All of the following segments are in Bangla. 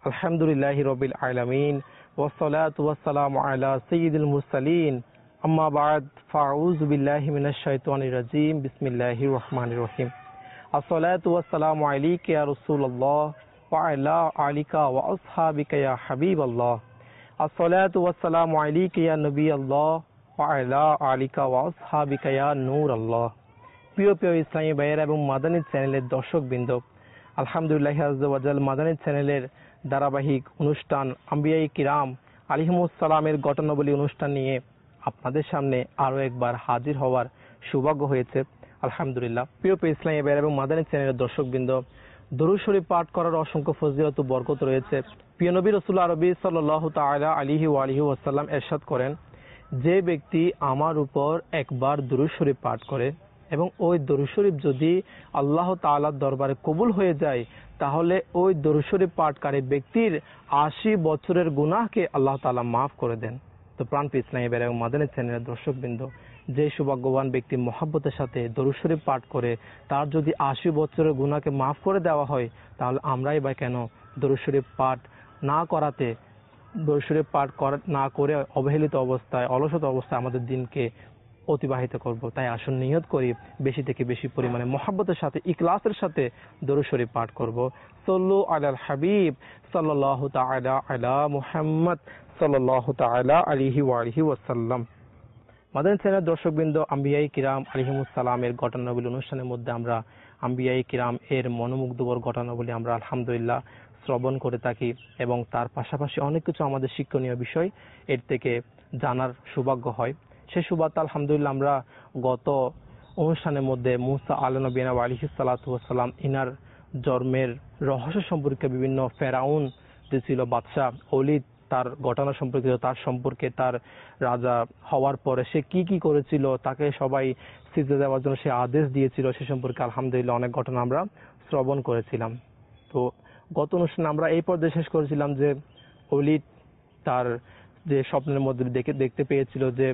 আলহামদুলিল্লাহি রাব্বিল আলামিন ওয়াসসালাতু ওয়াসসালামু আলা সাইয়্যিদিল মুরসালিন আম্মা বা'দ ফাআউযু বিল্লাহি মিনাশ শাইতানির রাজীম বিসমিল্লাহির রহমানির রহিম আসসালাতু ওয়াসসালামু আলাইকা ইয়া রাসূলুল্লাহ ওয়া আলা আলিকা ওয়া আসহাবিকা ইয়া হাবিবাল্লাহ আসসালাতু ওয়াসসালামু আলাইকা ইয়া নবিয়াল্লাহ ওয়া আলা আলিকা ওয়া আসহাবিকা ইয়া নূরাল্লাহ। প্রিয় ইসলামী ভাইয়েরা এবং মাদানী চ্যানেলের দর্শকবৃন্দ, আলহামদুলিল্লাহ আযজা ওয়া জাল মাদানী চ্যানেলের ধারাবাহিক অনুষ্ঠান আম্বিয়ায়ে কিরাম আলাইহিমুস সালামের ঘটনাবলী অনুষ্ঠান নিয়ে আপনাদের সামনে আরও একবার হাজির হওয়ার সৌভাগ্য হয়েছে। আলহামদুলিল্লাহ। প্রিয় ইসলামী ভাইয়েরা এবং মাদানী চ্যানেলের দর্শকবৃন্দ, দরুদ শরীফ পাঠ করার অসংখ্য ফজিলত ও বরকত রয়েছে। প্রিয় নবী রাসূলুল্লাহ আরবি সাল্লাল্লাহু তাআলা আলাইহি ওয়া আলিহি ওয়াসাল্লাম ইরশাদ করেন, যে ব্যক্তি আমার উপর একবার দরুদ শরীফ পাঠ করে এবং ওই দরুদ শরীফ যদি আল্লাহ তাআলার দরবারে কবুল হয়ে যায়, তাহলে ওই দরুদ শরীফ পাঠকারী ব্যক্তির ৮০ বছরের গুনাহকে আল্লাহ তাআলা মাফ করে দেন। তো প্রাণপ্রিয় ইসলামী ভাইয়েরা এবং মাদানী চ্যানেলের দর্শকবৃন্দ, যে সৌভাগ্যবান ব্যক্তি মহব্বতের সাথে দরুদ শরীফ পাঠ করে তার যদি ৮০ বছরের গুনাহকে মাফ করে দেওয়া হয়, তাহলে আমরাই বা কেন দরুদ শরীফ পাঠ না করাতে, দরুদ শরীফ পাঠ না করে অবহেলিত অবস্থায়, অলসতা অবস্থায় আমাদের দিনকে অতিবাহিত করব। তাই আসুন নিয়ত করি বেশি থেকে বেশি পরিমাণে মহব্বতের সাথে, ইখলাসের সাথে দরুদ শরীফ পাঠ করব। সাল্লু আলাল হাবিব সাল্লাল্লাহু তাআলা আলা মুহাম্মদ সাল্লাল্লাহু তাআলা আলাইহি ওয়া আলিহি ওয়াসাল্লাম। মাদানী চ্যানেলের দর্শকবৃন্দ, আম্বিয়ায়ে কিরাম আলাইহিমুস সালামের ঘটনাবলী অনুষ্ঠানের মধ্যে আমরা আম্বিয়ায়ে কিরাম এর মনোমুগ্ধকর ঘটনাবলী আমরা আলহামদুলিল্লাহ শ্রবণ করে থাকি এবং তার পাশাপাশি অনেক কিছু আমাদের শিক্ষণীয় বিষয় এর থেকে জানার সৌভাগ্য হয়। সেই সুবাদে আলহামদুলিল্লাহ আমরা গত অনুষ্ঠানের মধ্যে মুসা আলাইহিস সালাতু ওয়াস সালাম ইনার জন্মের রহস্য সম্পর্কে, বিভিন্ন ফেরাউন যে ছিল বাদশা ওলীদ, তার ঘটনা সম্পর্কিত, তার সম্পর্কে, তার রাজা হওয়ার পরে সে কি কি করেছিল, তাকে সবাই সিজদা দেওয়ার জন্য সে আদেশ দিয়েছিল, সে সম্পর্কে আলহামদুলিল্লাহ অনেক ঘটনা আমরা শ্রবণ করেছিলাম। তো গত অনুষ্ঠানে আমরা এই পর্যায়ে শেষ করেছিলাম যে ওলীদ তার যে স্বপ্নের মধ্যে দেখতে পেয়েছিল যে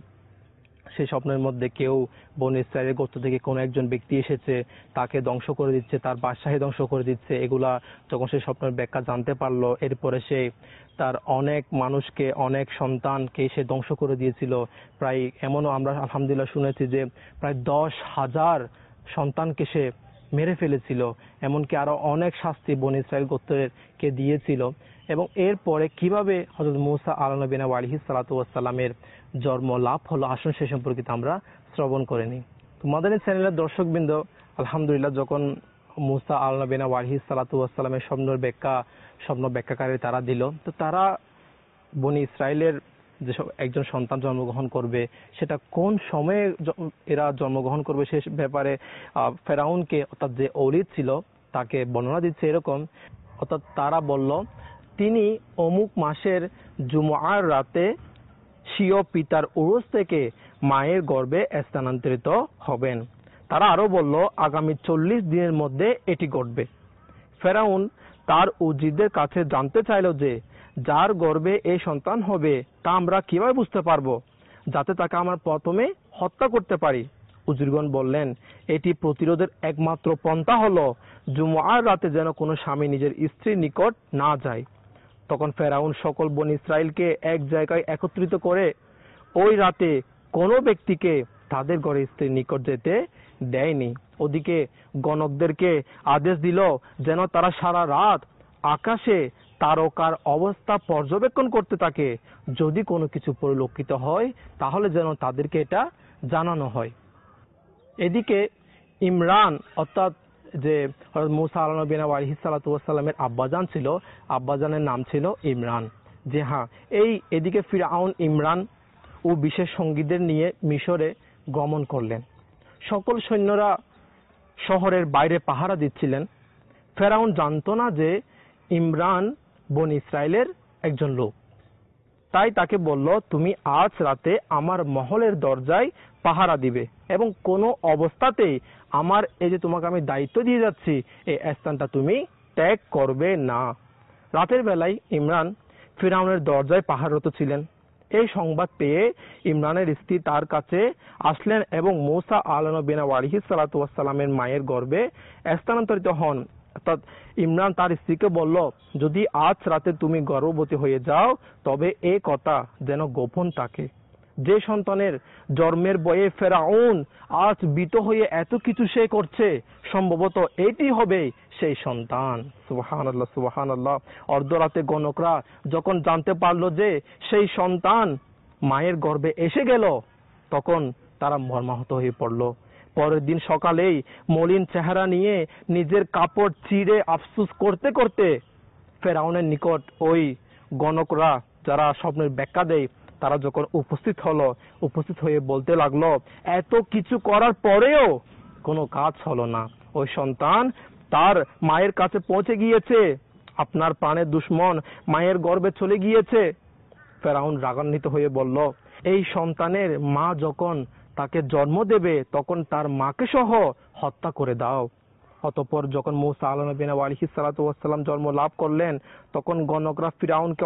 সেই স্বপ্নের মধ্যে কেউ বনী ইসরাইলের গোত্র থেকে কোনো একজন ব্যক্তি এসেছে, তাকে ধ্বংস করে দিচ্ছে, তার বাদশাহী ধ্বংস করে দিচ্ছে। এগুলা যখন সেই স্বপ্নের ব্যাখ্যা জানতে পারলো, এরপরে সে তার অনেক মানুষকে, অনেক সন্তানকে সে ধ্বংস করে দিয়েছিল। প্রায় এমনও আমরা আলহামদুলিল্লাহ শুনেছি যে প্রায় 10,000 সন্তানকে সে মেরে ফেলেছিল। এমনকি আরো অনেক শাস্তি বনী ইসরাইল গোত্রকে দিয়েছিল। এবং এরপরে কিভাবে হযরত মুসা আলাইহিস সালাতু ওয়াস সালামের জন্ম লাভ হলো, আসুন সে সম্পর্কিত আমরা শ্রবণ করে নিই। তো মাদানী চ্যানেলের দর্শকবৃন্দ, আলহামদুলিল্লাহ যখন মুসা আলাইহিস সালাতু ওয়াস সালামের স্বপ্ন ব্যাখ্যাকারী তারা দিল, তো তারা বনী ইসরাইলের যে একজন সন্তান জন্মগ্রহণ করবে, সেটা কোন সময়ে এরা জন্মগ্রহণ করবে সে ব্যাপারে ফেরাউনকে, অর্থাৎ যে ওলীদ ছিল, তাকে বর্ণনা দিচ্ছে এরকম। অর্থাৎ তারা বলল, তিনি অমুক মাসের জুমআর রাতে স্বীয় পিতার উরুস থেকে মায়ের গর্ভে স্থানান্তরিত হবেন। তারা আরো বলল, আগামী 40 দিনের মধ্যে এটি ঘটবে। ফেরাউন তার উজিরদের কাছে জানতে চাইল যে যার গর্ভে এই সন্তান হবে তা আমরা কিভাবে বুঝতে পারবো, যাতে তাকে আমরা প্রথমে হত্যা করতে পারি। উজিরগণ বললেন, এটি প্রতিরোধের একমাত্র পন্থা হলো জুমআর রাতে যেন কোনো স্বামী নিজের স্ত্রীর নিকট না যায়। তখন ফেরাউন সকল বনী ইসরাইলকে এক জায়গায় একত্রিত করে ওই রাতে কোনো ব্যক্তিকে তাদের ঘরে স্ত্রীর নিকট যেতে দেয়নি। ওদিকে গণকদেরকে আদেশ দিল যেন তারা সারা রাত আকাশে তারকার অবস্থা পর্যবেক্ষণ করতে থাকে। যদি কোনো কিছু পরিলক্ষিত হয় তাহলে যেন তাদেরকে এটা জানানো হয়। এদিকে ইমরান, অর্থাৎ যে হযরত মুসা আলাইহিস সালাতু ওয়াস সালামের আব্বাজান ছিল, আব্বাজানের নাম ছিল ইমরান। যে হ্যাঁ, এদিকে ফিরআউন ইমরান ও বিশেষ সঙ্গীদের নিয়ে মিশরে গমন করলেন। সকল সৈন্যরা শহরের বাইরে পাহারা দিচ্ছিলেন। ফেরাউন জানতো না যে ইমরান বনী ইসরাইলের একজন লোক। তাই তাকে বলল, তুমি আজ রাতে আমার মহলের দরজায় পাহারা দিবে এবং কোনো অবস্থাতেই আমার এই যে তোমাকে আমি দায়িত্ব দিয়ে যাচ্ছি, এই স্থানটা তুমি ত্যাগ করবে না। রাতের বেলায় ইমরান ফিরআউনের দরজায় পাহারারত ছিলেন। এই সংবাদ পেয়ে ইমরানের স্ত্রী তার কাছে আসলেন এবং মুসা আলাইহিস সালাতু ওয়াস সালামের মায়ের গর্ভে স্থানান্তরিত হন অর্থাৎ ইমরান তার স্ত্রীকে বলল, যদি আজ রাতে তুমি গর্ভবতী হয়ে যাও তবে এই কথা যেন গোপন থাকে। যে সন্তানের জন্মের ভয়ে ফেরাউন আজ ভীত হয়ে এত কিছু সে করছে, সম্ভবত এটি হবে সেই সন্তান। সুবহানাল্লাহ, সুবহানাল্লাহ। অর্ধরাতে গণকরা যখন জানতে পারলো যে সেই সন্তান মায়ের গর্ভে এসে গেল, তখন তারা মর্মাহত হয়ে পড়ল। পরের দিন সকালেই মলিন চেহারা নিয়ে নিজের কাপড় চিরে আফসোস করতে করতে ফেরাউনের নিকট ওই গণকরা যারা স্বপ্নের ব্যাখ্যা দেয় তারা যখন উপস্থিত হয়ে বলতে লাগলো, এত কিছু করার পরেও কোনো কাজ হলো না। ওই সন্তান তার মায়ের কাছে পৌঁছে গিয়েছে, আপনার প্রাণের দুশ্মন মায়ের গর্ভে চলে গিয়েছে। ফেরাউন রাগান্বিত হয়ে বলল, এই সন্তানের মা যখন তাকে জন্ম দেবে তখন তার মাকে সহ হত্যা করে দাও। অতঃপর যখন মূসা আলাইহিস সালাতু ওয়াস সালাম জন্ম লাভ করলেন, তখন গণকরা ফেরাউনকে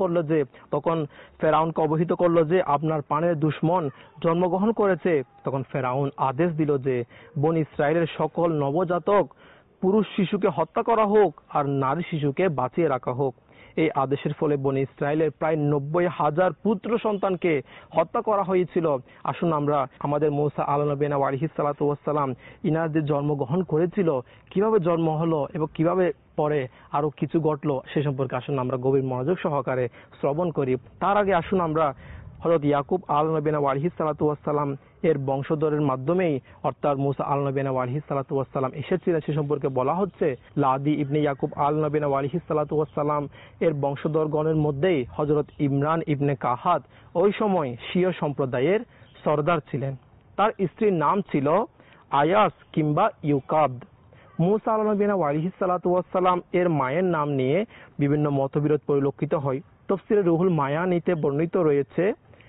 অবহিত করলো যে আপনার প্রাণের দুশ্মন জন্মগ্রহণ করেছে। তখন ফেরাউন আদেশ দিল যে বনী ইসরায়েলের সকল নবজাতক পুরুষ শিশুকে হত্যা করা হোক আর নারী শিশুকে বাঁচিয়ে রাখা হোক। এই আদেশের ফলে বনী ইসরায়েলের প্রায় 90,000 পুত্র সন্তানকে হত্যা করা হয়েছিল। আসুন আমরা আমাদের মূসা আলাইহিস সালাতু ওয়াস সালাম ইনার যে জন্মগ্রহণ করেছিল, কিভাবে জন্ম হলো এবং কিভাবে পরে আরো কিছু ঘটলো সে সম্পর্কে আসুন আমরা গভীর মনোযোগ সহকারে শ্রবণ করি। তার আগে আসুন আমরা হযরত ইয়াকুব আলাইহিস সালাতু ওয়াস সালাম এর বংশধরের মাধ্যমেই অর্থাৎ মূসা আলাইহিস সালাতু ওয়াস সালাম এসেছিলেন সে সম্পর্কে বলা হচ্ছে। লাদি ইবনে ইয়াকুব আলাইহিস সালাতু ওয়াস সালাম এর বংশধরগণের মধ্যেই হযরত ইমরান ইবনে কাহাত ওই সময় শিয়া সম্প্রদায়ের সরদার ছিলেন। তার স্ত্রীর নাম ছিল আয়াস কিংবা ইউকাবদ। মূসা আলাইহিস সালাতু ওয়াস সালাম এর মায়ের নাম নিয়ে বিভিন্ন মতবিরোধ পরিলক্ষিত হয়। তাফসীরে রুহুল মায়ানিতে বর্ণিত রয়েছে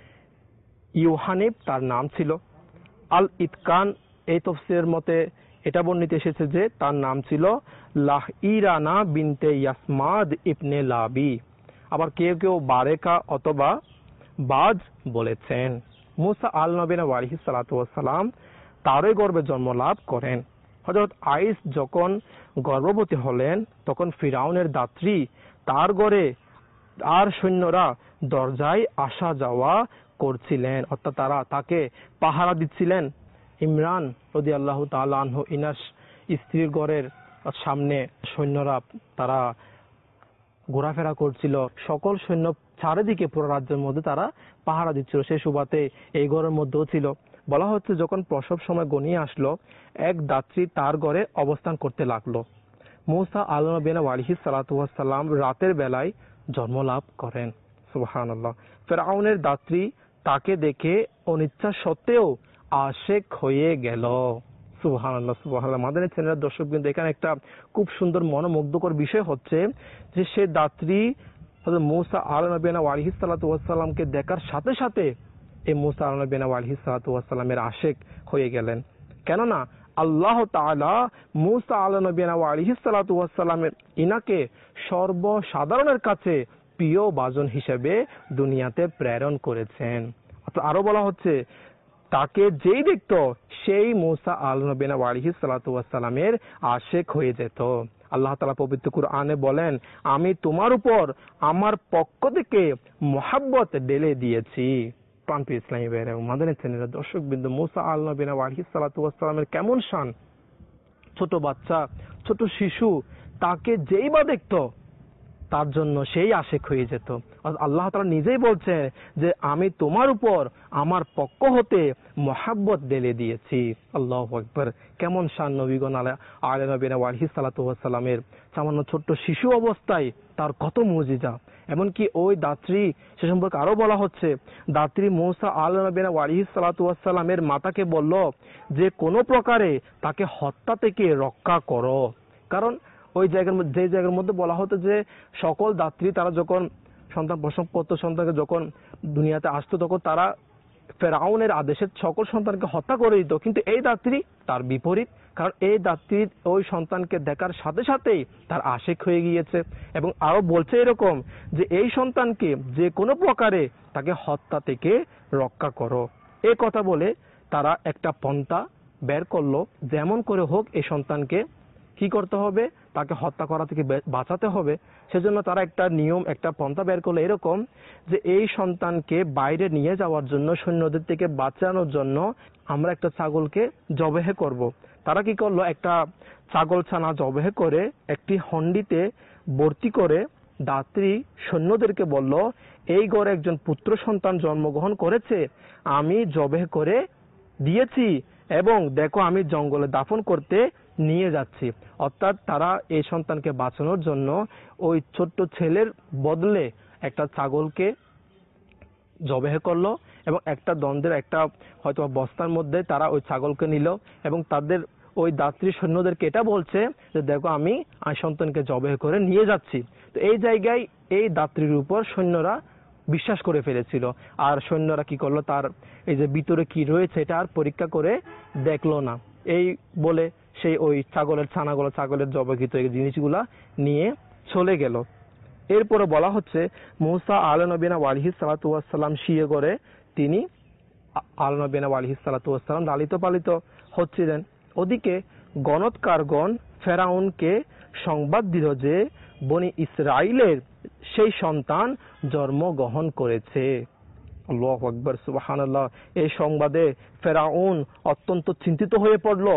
ইউহানিব তার নাম ছিল। আল ইতকান এই তাফসীরের মতে এটা বর্ণিত এসেছে যে তার নাম ছিল লাহইরানা বিনতে ইয়াসমাদ ইবনে লাবি। আবার কেউ কেউ বারেকা অথবা বাজ বলেছেন। মূসা আলাইহিস সালাতু ওয়াস সালাম তারই গর্ভে জন্ম লাভ করেন। হযরত আইস যখন গর্ভবতী হলেন তখন ফিরাউনের দাত্রী তার ঘরে আর সৈন্যরা দরজায় আসা যাওয়া করছিলেন, অর্থাৎ তারা তাকে পাহারা দিচ্ছিলেন। ইমরান রাদিয়াল্লাহু তাআলা আনহু ইনাস স্ত্রীর ঘরের সামনে সৈন্যরা তারা ঘোরাফেরা করছিল। সকল সৈন্য চারিদিকে পুরো রাজ্যের মধ্যে তারা পাহারা দিচ্ছিল, সেই সুবাদে এই ঘরের মধ্যেও ছিল। বলা হচ্ছে যখন প্রসব সময় গনিয়ে আসলো, এক দাত্রী তার ঘরে অবস্থান করতে লাগলো। মূসা আলাইহিস সালাতু ওয়াস সালাম রাতের বেলায় জন্ম লাভ করেন। সুবহানাল্লাহ। ফেরাউনের দাত্রী তাকে দেখে অনিচ্ছা সত্ত্বেও আশেক হয়ে গেল। সুবহানাল্লাহ, সুবহানাল্লাহ। মাদানী চ্যানেলের দর্শকবৃন্দ, এখানে একটা খুব সুন্দর মনোমুগ্ধকর বিষয় হচ্ছে যে সে দাত্রী হযরত মূসা আলাইহিস সালাতু ওয়াস সালামকে দেখার সাথে সাথে এই মূসা আলাইহিস সালাতু ওয়াস সালামের আশেক হয়ে গেলেন। কেননা আল্লাহ তাআলা মূসা আলাইহিস সালাতু ওয়াস সালামের ইনাকে সর্বসাধারণের কাছে প্রিয় ভাজন হিসেবে দুনিয়াতে প্রেরণ করেছেন। আরো বলা হচ্ছে তাকে যেই দেখত সেই মূসা আলাইহিস সালাতু ওয়াস সালামের আশেক হয়ে যেত। আল্লাহ তাআলা পবিত্র কুরআনে বলেন, আমি তোমার উপর আমার পক্ষ থেকে মহব্বত ঢেলে দিয়েছি। প্রাণপ্রিয় ইসলামী ভাইরা ও মাদানী চ্যানেলের দর্শকবৃন্দ, মূসা আলাইহিস সালাতু ওয়াস সালামের কেমন শান! ছোট বাচ্চা, ছোট শিশু তাকে যেই বা দেখত তার জন্য সেই আশেক হয়ে যেত। আল্লাহ তাআলা নিজেই বলছেন যে আমি তোমার উপর আমার পক্ষ হতে মহব্বত ঢেলে দিয়েছি। আল্লাহু আকবার। কেমন শান নবীগণ আলাইহিস সালাতু ওয়াস সালামের! সামান্য ছোট্ট শিশু অবস্থায় তার কত মুজিজা! এমনকি ওই দাত্রী, সে সম্পর্কে আরো বলা হচ্ছে, দাত্রী মূসা আলাইহিস সালাতু ওয়াস সালামের মাতাকে বলল যে কোনো প্রকারে তাকে হত্যা থেকে রক্ষা করো। কারণ ওই জায়গার মধ্যে বলা হতো যে সকল দাত্রী তারা যখন সন্তান প্রসব করতো, সন্তানকে যখন দুনিয়াতে আসতো, তখন তারা ফেরাউনের আদেশে সকল সন্তানকে হত্যা করে দিত। কিন্তু এই দাত্রী তার বিপরীত, কারণ এই দাত্রী ওই সন্তানকে দেখার সাথে সাথেই তার আশেক হয়ে গিয়েছে এবং আরো বলছে এরকম যে এই সন্তানকে যে কোনো প্রকারে তাকে হত্যা থেকে রক্ষা করো। এই কথা বলে তারা একটা পন্থা বের করলো, যেমন করে হোক এই সন্তানকে কি করতে হবে, তাকে হত্যা করা থেকে বাঁচাতে হবে, সেজন্য তারা একটা নিয়ম, একটা পন্থা বের করলো এরকম যে এই সন্তানকে বাইরে নিয়ে যাওয়ার জন্য, সৈন্যদের থেকে বাঁচানোর জন্য আমরা একটা ছাগলকে জবেহ করব। তারা কি করলো, একটা ছাগল ছানা জবেহ করে একটি হন্ডিতে ভর্তি করে দাত্রী সৈন্যদেরকে বলল, এই ঘরে একজন পুত্র সন্তান জন্মগ্রহণ করেছে, আমি জবেহ করে দিয়েছি এবং দেখো আমি জঙ্গলে দাফন করতে নিয়ে যাচ্ছি। অর্থাৎ তারা এই সন্তানকে বাঁচানোর জন্য ওই ছোট্ট ছেলের বদলে একটা ছাগলকে জবেহ করলো এবং একটা দ্বন্দ্বের একটা হয়তো বস্তার মধ্যে তারা ওই ছাগলকে নিল এবং তাদের ওই দাত্রী সৈন্যদেরকে এটা বলছে যে দেখো আমি সন্তানকে জবেহ করে নিয়ে যাচ্ছি। তো এই জায়গায় এই দাত্রীর উপর সৈন্যরা বিশ্বাস করে ফেলেছিল, আর সৈন্যরা কি করলো, তার এই যে ভিতরে কি রয়েছে এটা আর পরীক্ষা করে দেখলো না। এই বলে সেই ওই ছাগলের ছানাগুলো, ছাগলের জবাকৃত এই জিনিসগুলা নিয়ে চলে গেল। এরপরে বলা হচ্ছে মুসা আলাইহিস সালাতু ওয়াস সালাম শিয়ে করে তিনি আলাইহিস সালাতু ওয়াস সালাম লালিত পালিত হচ্ছিলেন। ওদিকে গণৎকারগণ ফেরাউনকে সংবাদ দিল যে বনি ইসরাইলের সেই সন্তান জন্মগ্রহণ করেছে। আল্লাহু আকবার, সুবহানাল্লাহ। এই সংবাদে ফেরাউন অত্যন্ত চিন্তিত হয়ে পড়ল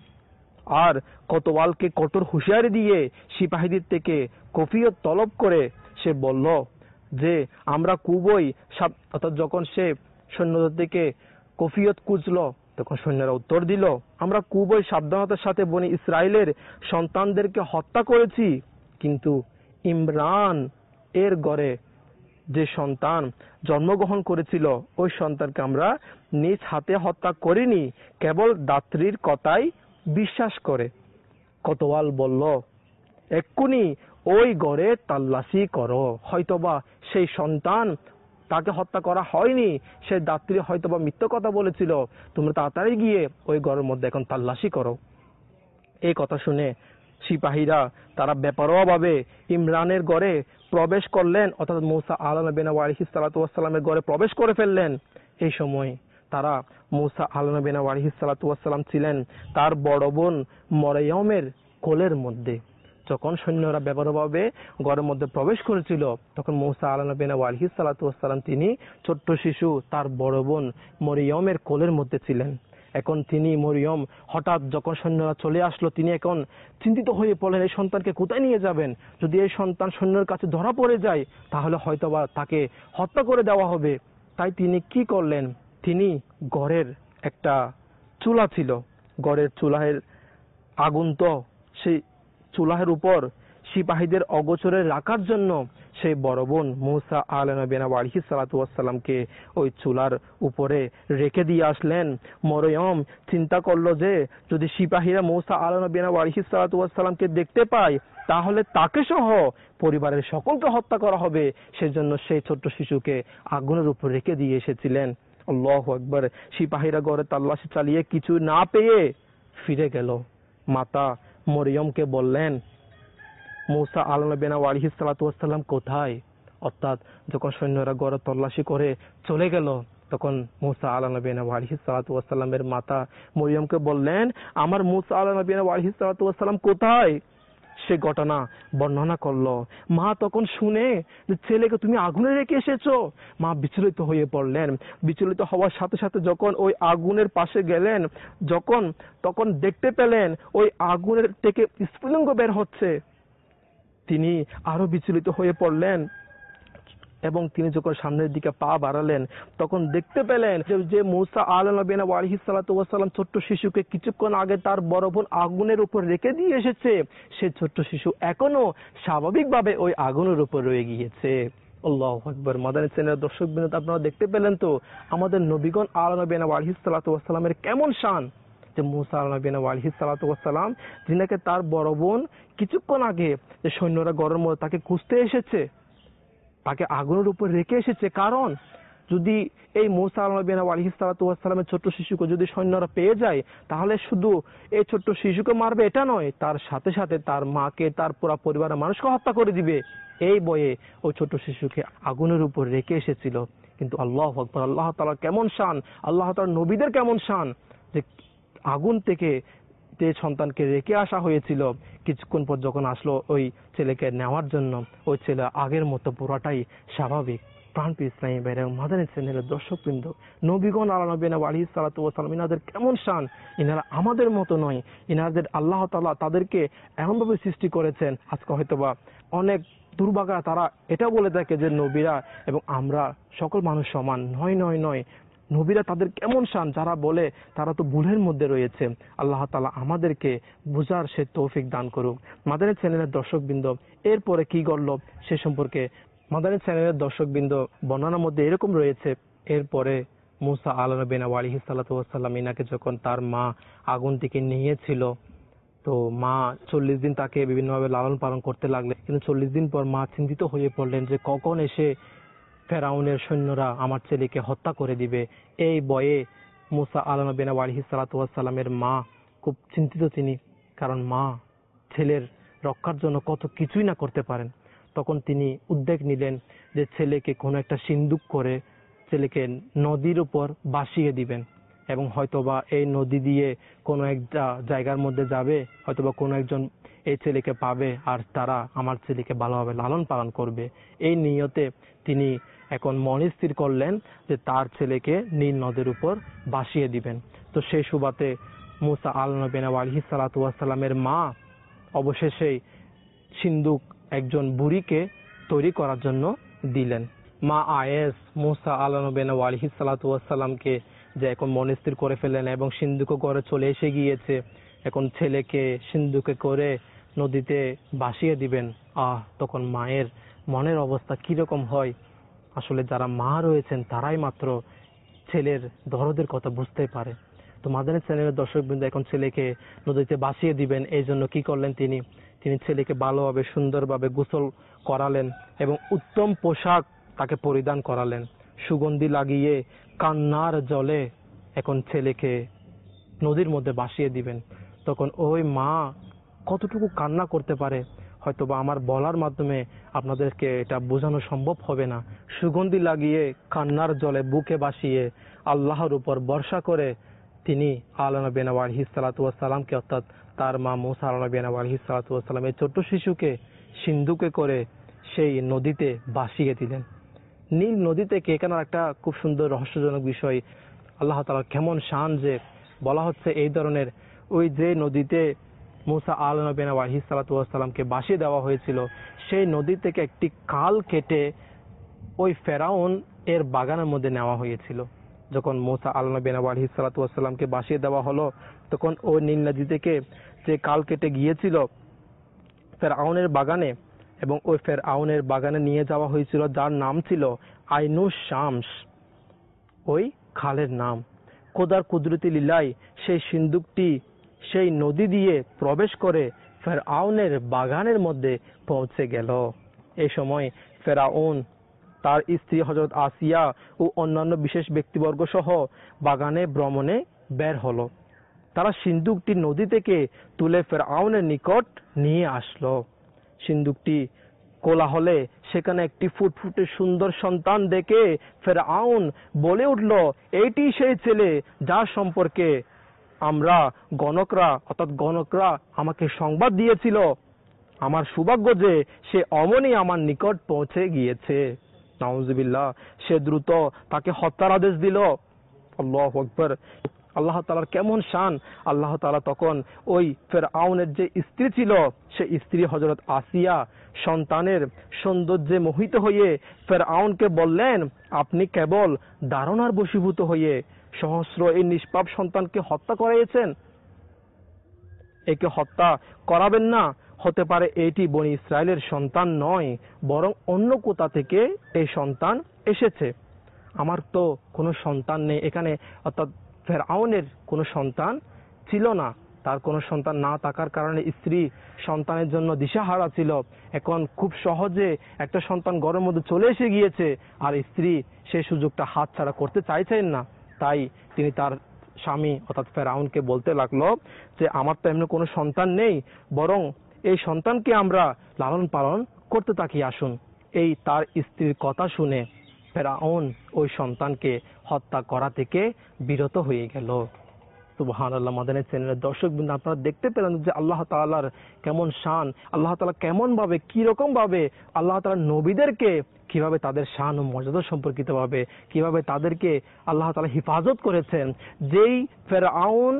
আর কোতোয়ালকে কঠোর হুঁশিয়ারি দিয়ে সিপাহীদের থেকে কফিয়ত তলব করে সে বলল যে আমরা খুবই, অর্থাৎ যখন সে সৈন্যদের থেকে কফিয়ত খুঁজল তখন সৈন্যরা উত্তর দিল, আমরা খুবই সাবধানতার সাথে বনি ইসরাইলের সন্তানদেরকে হত্যা করেছি, কিন্তু ইমরান এর ঘরে যে সন্তান জন্মগ্রহণ করেছিল ওই সন্তানকে আমরা নিজ হাতে হত্যা করিনি, কেবল দাত্রীর কথাই বিশ্বাস করে। কোতোয়াল বলল, এক্ষুনি ওই ঘরে তাল্লাশি করো, হয়তোবা সেই সন্তান, তাকে হত্যা করা হয়নি, সে দাত্রী হয়তোবা মিথ্যা কথা বলেছিল, তোমরা তাড়াতাড়ি গিয়ে ওই ঘরের মধ্যে এখন তাল্লাশি করো। এই কথা শুনে সিপাহীরা তারা বেপরোয়া ভাবে ইমরানের ঘরে প্রবেশ করলেন, অর্থাৎ মুসা আলাইহিস সালাতু ওয়াস সালামের ঘরে প্রবেশ করে ফেললেন। এই সময় তারা মুসা আলাইহিস সালাতু ওয়াস সালাম ছিলেন তার বড় বোন মরিয়মের কোলের মধ্যে। যখন সৈন্যরা বেপরোয়াভাবে ঘরের মধ্যে প্রবেশ করেছিল তখন মুসা আলাইহিস সালাতু ওয়াস সালাম তিনি ছোট্ট শিশু তার বড় বোন মরিয়মের কোলের মধ্যে ছিলেন। এখন তিনি মরিয়ম হঠাৎ যখন সৈন্যরা চলে আসলো তিনি এখন চিন্তিত হয়ে পড়লেন, এই সন্তানকে কোথায় নিয়ে যাবেন? যদি এই সন্তান সৈন্যের কাছে ধরা পড়ে যায় তাহলে হয়তোবা তাকে হত্যা করে দেওয়া হবে। তাই তিনি কি করলেন, তিনি ঘরের একটা চুলা ছিল, ঘরের চুলাহের আগুন তো সেই চুলাহের উপর সিপাহীদের অগোচরে রাখার জন্য সেই বড় বোন মুসা আলাইহিস সালাতু ওয়াস সালামকে ওই চুলার উপরে রেখে দিয়ে আসলেন। মরিয়ম চিন্তা করলো যে যদি সিপাহীরা মুসা আলাইহিস সালাতু ওয়াস সালামকে দেখতে পায় তাহলে তাকে সহ পরিবারের সকলকে হত্যা করা হবে, সেজন্য সেই ছোট্ট শিশুকে আগুনের উপর রেখে দিয়ে এসেছিলেন। আল্লাহু আকবার। সিপাহীরা ঘরে তাল্লাশি চালিয়ে কিছু না পেয়ে ফিরে গেল। মাতা মরিয়মকে বললেন, মুসা আলাইহিস সালাতু ওয়াস সালাম কোথায়? অর্থাৎ যখন সৈন্যরা ঘরে তল্লাশি করে চলে গেল তখন মুসা আলাইহিস সালাতু ওয়াস সালামের মাতা মরিয়মকে বললেন, আমার মুসা আলাইহিস সালাতু ওয়াস সালাম কোথায়? সে ঘটনা বর্ণনা করলো। মা তখন শুনে যে ছেলেকে তুমি আগুনে রেখে এসেছো, মা বিচলিত হয়ে পড়লেন। বিচলিত হওয়ার সাথে সাথে যখন ওই আগুনের পাশে গেলেন, তখন দেখতে পেলেন ওই আগুনের থেকে স্ফুলিঙ্গ বের হচ্ছে। তিনি আরো বিচলিত হয়ে পড়লেন এবং তিনি যখন সামনের দিকে পা বাড়ালেন তখন দেখতে পেলেন যে মুসা আলাইহিস সালাতু ওয়াস সালাম ছোট্ট শিশুকে কিছুক্ষণ আগে তার বড় বোন আগুনের উপর রেখে দিয়ে এসেছে, সে ছোট্ট শিশু এখনো স্বাভাবিকভাবে ওই আগুনের উপর রয়ে গিয়েছে। আল্লাহু আকবার। মাদানী চ্যানেলের দর্শকবৃন্দ, আপনারা দেখতে পেলেন তো আমাদের নবীগণ আলাইহিস সালাতু ওয়াস সালামের কেমন শান, যে মুসা আলাইহিস সালাতু ওয়াস সালাম যিনাকে তার বড় বোন কিছুক্ষণ আগে যে সৈন্যরা ঘরের মধ্যে তাকে খুঁজতে এসেছে, তাকে আগুনের উপর রেখে এসেছে। কারণ যদি এই মুসা আলাইহিস সালাতু ওয়াস সালামের ছোট্ট শিশুকে যদি সৈন্যরা পেয়ে যায় তাহলে শুধু এই ছোট্ট শিশুকে মারবে এটা নয়, তার সাথে সাথে তার মাকে, তার পুরো পরিবারের মানুষকে হত্যা করে দিবে। এই ভয়ে ওই ছোট্ট শিশুকে আগুনের উপর রেখে এসেছিল। কিন্তু আল্লাহু আকবার, আল্লাহ তাআলার কেমন শান, আল্লাহ তাআলার নবীদের কেমন শান, যে আগুন থেকে নদীতে সন্তানকে রেখে আসা হয়েছিল, কিছুক্ষণ পর যখন আসলো ওই ছেলেকে নেওয়ার জন্য, ওই ছেলে আগের মতো পুরাটাই স্বাভাবিক। প্রাণপ্রিয় ইসলামী ভাইরা এবং মাদানী চ্যানেলের দর্শকবৃন্দ, নবীগণ আলাইহিস সালাতু ওয়াস সালাম ইনাদের কেমন শান! ইনারা আমাদের মতো নয়। ইনাদের আল্লাহ তাআলা তাদেরকে এমনভাবে সৃষ্টি করেছেন, আজকে হয়তোবা অনেক দুর্ভাগা তারা এটা বলে থাকে যে নবীরা এবং আমরা সকল মানুষ সমান। নয় নয় নয়, নবীরা তাদের কেমন শান, যারা বলে তারা তো ভুলের মধ্যে রয়েছে। আল্লাহ তাআলা আমাদেরকে বুঝার সে তৌফিক দান করুক। মাদানী চ্যানেলের দর্শকবৃন্দ, এরপরে কি ঘটল সে সম্পর্কে মাদানী চ্যানেলের দর্শকবৃন্দ বর্ণনার মধ্যে এরকম রয়েছে, এরপরে মুসা আলাইহিস সালাতু ওয়াস সালাম ইনাকে যখন তার মা আগুন থেকে নিয়েছিল, তো মা 40 দিন তাকে বিভিন্নভাবে লালন পালন করতে লাগলেন। কিন্তু 40 দিন পর মা চিন্তিত হয়ে পড়লেন যে কখন এসে ফেরাউনের সৈন্যরা আমার ছেলেকে হত্যা করে দিবে। এই ভয়ে মুসা আলাইহিস সালাতু ওয়াস সালামের মা খুব চিন্তিত তিনি, কারণ মা ছেলের রক্ষার জন্য কত কিছুই না করতে পারেন। তখন তিনি উদ্যোগ নিলেন যে ছেলেকে কোনো একটা সিন্দুক করে ছেলেকে নদীর উপর ভাসিয়ে দিবেন, এবং হয়তোবা এই নদী দিয়ে কোনো একটা জায়গার মধ্যে যাবে, হয়তোবা কোনো একজন এই ছেলেকে পাবে আর তারা আমার ছেলেকে ভালোভাবে লালন পালন করবে। এই নিয়তে তিনি এখন মন স্থির করলেন যে তার ছেলেকে নীল নদের উপর ভাসিয়ে দিবেন। তো সেই সুবাদে মুসা আলাইহিস সালাতু ওয়াস সালামের মা অবশেষে সিন্দুক একজন বুড়িকে তৈরি করার জন্য দিলেন। মা আয়েস মুসা আলাইহিস সালাতু ওয়াস সালামকে যে এখন মন স্থির করে ফেলেন এবং সিন্ধুকে করে চলে এসে গিয়েছে, এখন ছেলেকে সিন্ধুকে করে নদীতে ভাসিয়ে দিবেন। তখন মায়ের মনের অবস্থা কিরকম হয়, আসলে যারা মা রয়েছেন তারাই মাত্র ছেলের দরদের কথা বুঝতে পারে। তো মাদানী চ্যানেলের দর্শকবৃন্দ এখন ছেলেকে নদীতে ভাসিয়ে দিবেন, এই জন্য কি করলেন তিনি ছেলেকে ভালোভাবে সুন্দরভাবে গোসল করালেন এবং উত্তম পোশাক তাকে পরিধান করালেন, সুগন্ধি লাগিয়ে কান্নার জলে এখন ছেলেকে নদীর মধ্যে ভাসিয়ে দিবেন। তখন ওই মা কতটুকু কান্না করতে পারে হয়তোবা আমার বলার মাধ্যমে আপনাদেরকে এটা বোঝানো সম্ভব হবে না। সুগন্ধি লাগিয়ে কান্নার জলে বুকে ভাসিয়ে আল্লাহর উপর ভরসা করে তিনি আলাইহিস সালাতু ওয়াস সালামকে, অর্থাৎ তার মা মুসা আলাইহিস সালাতু ওয়াস সালাম এই ছোট্ট শিশুকে সিন্ধুকে করে সেই নদীতে ভাসিয়ে দিলেন। নীল নদী থেকে এখানে একটা খুব সুন্দর রহস্যজনক বিষয়, আল্লাহ তাআলার কেমন শান যে বলা হচ্ছে এই ধরনের, ওই যে নদীতে মুসা আলাইহিস সালাতু ওয়াস সালামকে ভাসিয়ে দেওয়া হয়েছিল, সেই নদী থেকে একটি খাল কেটে ওই ফেরাউন এর বাগানের মধ্যে নেওয়া হয়েছিল। যখন মুসা আলাইহিস সালাতু ওয়াস সালামকে ভাসিয়ে দেওয়া হলো, তখন ওই নীল নদী থেকে যে খাল কেটে গিয়েছিল ফেরাউনের বাগানে, এবং ওই ফেরাউনের বাগানে নিয়ে যাওয়া হয়েছিল, যার নাম ছিল আইনুস শামস, ওই খালের নাম। খোদার কুদরতি লীলায় সেই সিন্দুকটি সেই নদী দিয়ে প্রবেশ করে ফেরাউনের বাগানের মধ্যে পৌঁছে গেল। এই সময় ফেরাউন তার স্ত্রী হযরত আসিয়া ও অন্যান্য বিশেষ ব্যক্তিবর্গ সহ বাগানে ভ্রমণে বের হলো। তারা সিন্দুকটি নদী থেকে তুলে ফেরাউনের নিকট নিয়ে আসলো। সিন্দুকটি কোলাহলে সেখানে একটি ফুটফুটে সুন্দর সন্তান দেখে ফেরাউন বলে উঠল, এইটি সেই ছেলে যার সম্পর্কে আমরা গণকরা আমাকে সংবাদ দিয়েছিল। আমার সৌভাগ্য যে সে অমনি আমার নিকট পৌঁছে গিয়েছে। নাউজুবিল্লাহ, সে দ্রুত তাকে হত্যার আদেশ দিল। আল্লাহু আকবার। আল্লাহ তাআলার কেমন শান! আল্লাহ তাআলা তখন ওই ফেরাউনের যে স্ত্রী ছিল, সে স্ত্রী হযরত আসিয়া সন্তানের সৌন্দর্যে মোহিত হয়ে ফেরাউনকে বললেন, আপনি কেবল ধারণার বশীভূত হয়ে সহস্র এই নিষ্পাপ সন্তানকে হত্যা করাইয়েছেন। একে হত্যা করাবেন না, হতে পারে এটি বনি ইসরায়েলের সন্তান নয়, বরং অন্য কোথা থেকে এই সন্তান এসেছে। আমার তো কোনো সন্তান নেই এখানে, অর্থাৎ ফেরাউনের কোনো সন্তান ছিল না। তার কোনো সন্তান না থাকার কারণে স্ত্রী সন্তানের জন্য দিশাহারা ছিল। এখন খুব সহজে একটা সন্তান ঘরের মধ্যে চলে এসে গিয়েছে, আর স্ত্রী সেই সুযোগটা হাতছাড়া করতে চাইছেন না। তাই তিনি তার স্বামী অর্থাৎ ফেরাউনকে বলতে লাগলো যে আমার তো এমনি কোনো সন্তান নেই, বরং এই সন্তানকে আমরা লালন পালন করতে থাকি, আসুন। এই তার স্ত্রীর কথা শুনে ফেরাউন ওই সন্তানকে হত্যা করা থেকে বিরত হয়ে গেল। সুবহানাল্লাহ। মাদানী চ্যানেলের দর্শকবৃন্দ, আপনারা দেখতে পেলেন যে আল্লাহ তাআলার কেমন শান, আল্লাহ তাআলা কেমন ভাবে কি রকম ভাবে আল্লাহ তাআলা নবীদেরকে কিভাবে তাদের শান ও মর্যাদা সম্পর্কিত ভাবে কিভাবে তাদেরকে আল্লাহ তাআলা হিফাজত করেছেন। যেই ফেরাউন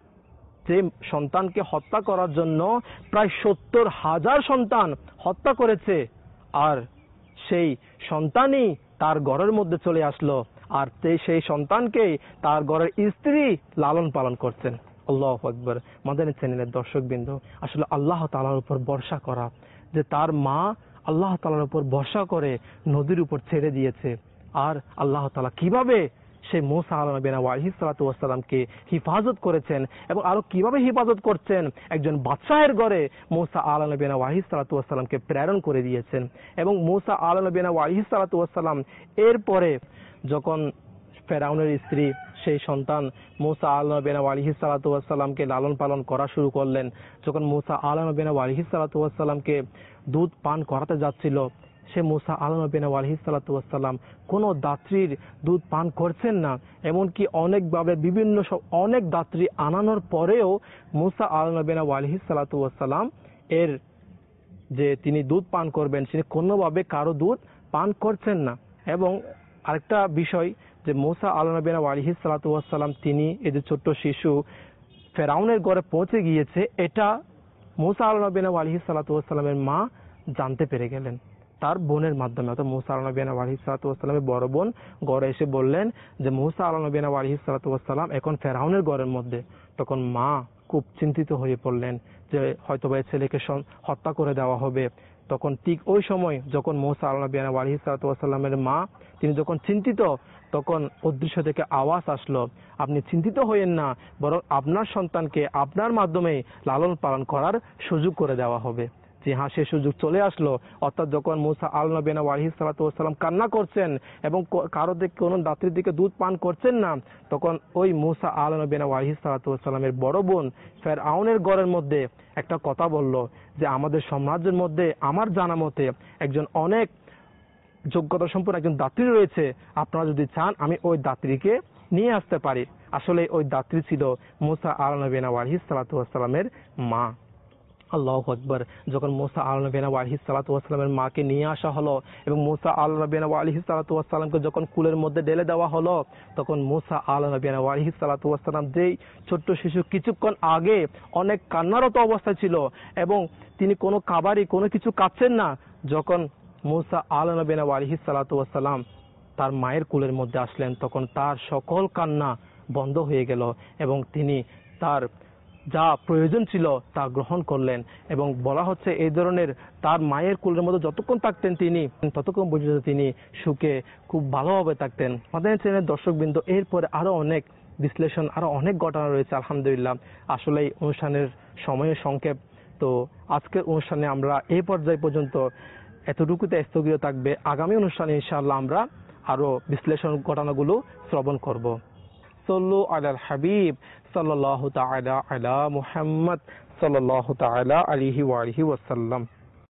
যে সন্তানকে হত্যা করার জন্য প্রায় 70,000 সন্তান হত্যা করেছে, আর সেই সন্তানই তার ঘরের মধ্যে চলে আসলো, আর সেই সন্তানকে তার ঘরের স্ত্রী লালন পালন করছেন। আল্লাহু আকবার। মাদানী চ্যানেলের দর্শকবৃন্দ, আসলে আল্লাহ তাআলার উপর ভরসা করা, যে তার মা আল্লাহ তাআলার উপর ভরসা করে নদীর উপর ছেড়ে দিয়েছে, আর আল্লাহ তাআলা কিভাবে সেই মুসা আলাইহিস সালাতু ওয়াস সালামকে হিফাজত করেছেন এবং আরো কিভাবে হিফাজত করছেন, একজন বাদশাহের ঘরে মুসা আলাইহিস সালাতু ওয়াস সালামকে প্রেরণ করে দিয়েছেন। এবং মুসা আলাইহিস সালাতু ওয়াস সালাম এরপরে যখন ফেরাউনের স্ত্রী সেই সন্তান মুসা আলাইহিস সালাতু ওয়াস সালামকে লালন পালন করা শুরু করলেন, যখন মুসা আলাইহিস সালাতু ওয়াস সালামকে দুধ পান করাতে যাচ্ছিল, সে মুসা আলাইহিস সালাতু ওয়াস সালাম কোনো দাত্রীর দুধ পান করছেন না। এমনকি অনেকভাবে অনেক দাত্রী আনানোর পরেও মুসা আলাইহিস সালাতু ওয়াস সালাম এর যে তিনি দুধ পান করবেন, তিনি কোনোভাবে কারো দুধ পান করছেন না। এবং আরেকটা বিষয়, যে মুসা আলাইহিস সালাতু ওয়াস সালাম তিনি এই যে ছোট্ট শিশু ফেরাউনের ঘরে পৌঁছে গিয়েছে, এটা মুসা আলাইহিস সালাতু ওয়াস সালামের মা জানতে পেরে গেলেন তার বোনের মাধ্যমে। অর্থাৎ মুসা আলাইহিস সালাতু ওয়াস সালামের বড় বোন ঘরে এসে বললেন যে মুসা আলাইহিস সালাতু ওয়াস সালাম এখন ফেরাউনের ঘরের মধ্যে। তখন মা খুব চিন্তিত হয়ে পড়লেন যে হয়তো এই ছেলেকে হত্যা করে দেওয়া হবে। তখন ঠিক ওই সময় যখন মুসা আলাইহিস সালাতু ওয়াস সালামের মা তিনি যখন চিন্তিত, তখন অদৃশ্য থেকে আওয়াজ আসলো, আপনি চিন্তিত হইয়েন না, বরং আপনার সন্তানকে আপনার মাধ্যমে লালন পালন করার সুযোগ করে দেওয়া হবে। যে হ্যাঁ, সে সুযোগ চলে আসলো। অর্থাৎ যখন মুসা আলাইহিস সালাতু ওয়াস সালাম কান্না করছেন এবং কারো দিকে কোনো দাত্রীর দিকে দুধ পান করছেন না, তখন ওই মুসা আলাইহিস সালাতু ওয়াস সালামের বড় বোন ফেরাউনের ঘরের মধ্যে একটা কথা বলল যে আমাদের সাম্রাজ্যের মধ্যে আমার জানা মতে একজন অনেক যোগ্যতা সম্পন্ন একজন দাত্রী রয়েছে, আপনারা যদি চান আমি ওই দাত্রীকে নিয়ে আসতে পারি। আসলে ওই দাত্রী ছিল মুসা আলাইহিস সালাতু ওয়াস সালামের মা। আল্লাহু আকবার। যখন মুসা আলাইহিস সালাতু ওয়াস সালামের মাকে নিয়ে আসা হলো এবং মুসা আলাইহিস সালাতু ওয়াস সালামকে যখন কুলের মধ্যে ঢেলে দেওয়া হলো, তখন মুসা আলাইহিস সালাতু ওয়াস সালাম যেই ছোট্ট শিশু কিছুক্ষণ আগে অনেক কান্নারত অবস্থায় ছিল এবং তিনি কোনো খাবারই কোনো কিছু খাচ্ছেন না, যখন মুসা আলাইহিস সালাতু ওয়াস সালাম তার মায়ের কুলের মধ্যে আসলেন, তখন তার সকল কান্না বন্ধ হয়ে গেল এবং তিনি তার যা প্রয়োজন ছিল তা গ্রহণ করলেন। এবং বলা হচ্ছে এই ধরনের তার মায়ের কোলের মধ্যে যতক্ষণ থাকতেন তিনি ততক্ষণ পর্যন্ত তিনি সুখে খুব ভালোভাবে থাকতেন। আমাদের চ্যানেলের দর্শকবৃন্দ, এরপরে আরো অনেক বিশ্লেষণ, আরো অনেক ঘটনা রয়েছে। আলহামদুলিল্লাহ, আসলে এই অনুষ্ঠানের সময়ের সংক্ষেপ, তো আজকের অনুষ্ঠানে আমরা এই পর্যায় পর্যন্ত এতটুকুতে স্থগিত থাকবে। আগামী অনুষ্ঠানে ইনশাআল্লাহ আমরা আরো বিশ্লেষণ ঘটনাগুলো শ্রবণ করব। সাল্লু আলাল হাবিব সাল্লাল্লাহু তাআলা আলা মুহাম্মদ সাল্লাল্লাহু তাআলা আলাইহি ওয়া আলিহি ওয়াসাল্লাম।